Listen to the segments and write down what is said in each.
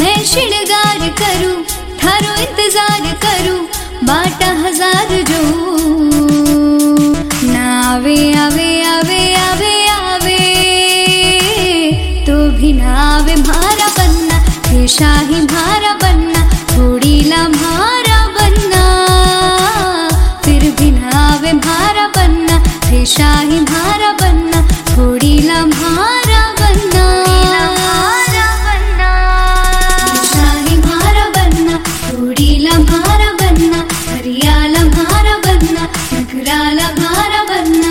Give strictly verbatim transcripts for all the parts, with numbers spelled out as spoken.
मैं श्रृंगार करूं थारो इंतजार करूं बाटा हजार जो ना आवे आवे आवे आवे आवे तो भी ना आवे मारा बनना हे शाही मारा बनना थोड़ी ला मारा बनना फिर भी ना आवे मारा बनना हे शाही मारा बनना थोड़ी ला मारा बनना शाही मारा बनना थोड़ी ला मारा बनना हरियाला मारा बनना नगराला मारा बनना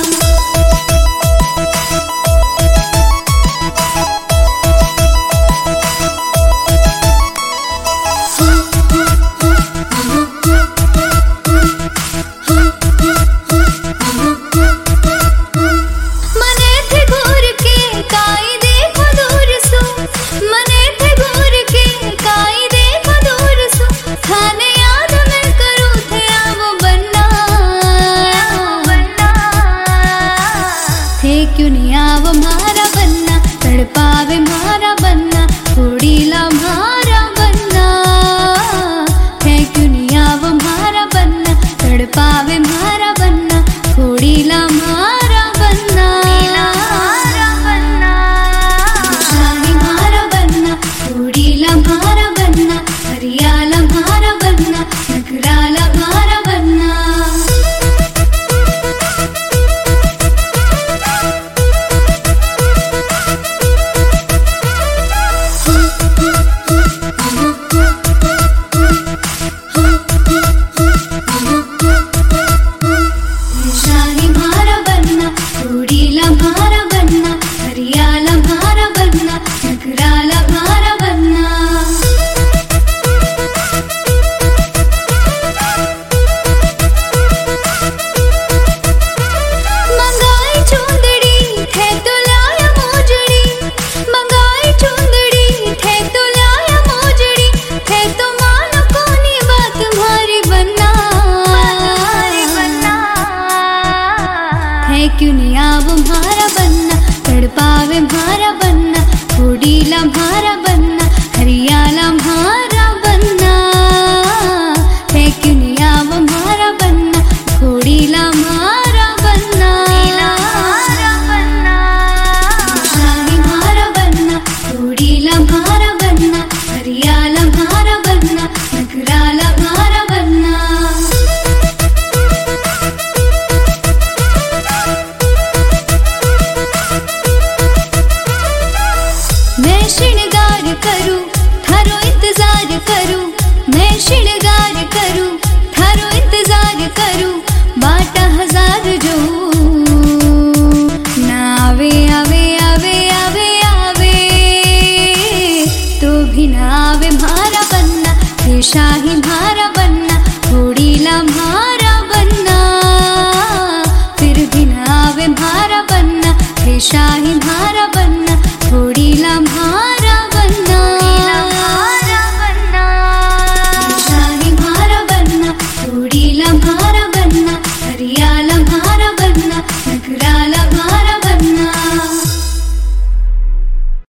क्यों नहीं आव मारा बनना तड़पावे मारा बनना थोड़ी ला मारा बनना है क्यों नहीं आव मारा बनना तड़पावे मारा बनना थोड़ी ला मारा बनना शाही मारा बनना थोड़ी ला मारा बनना हरियाला मारा बनना नगराला मारा बनना क्यों नहीं आव मारा बनना तड़पावे मारा बनना थोड़ी ला मारा बनना हरियाला मारा बनना है क्यों नहीं आव मारा बनना थोड़ी ला मारा बनना शाही मारा बनना थोड़ी ला मारा बनना हरियाला मारा बनना नगराला मारा बनना मैं श्रृंगार करूं थारो इंतजार करूं मैं श्रृंगार करूं थारो इंतजार करूं बाटा हजार जो ना आवे आवे आवे आवे आवे तो भी ना आवे मारा बनना हे शाही मारा बनना थोड़ी ला मारा बनना फिर भी ना आवे मारा बनना हे शाही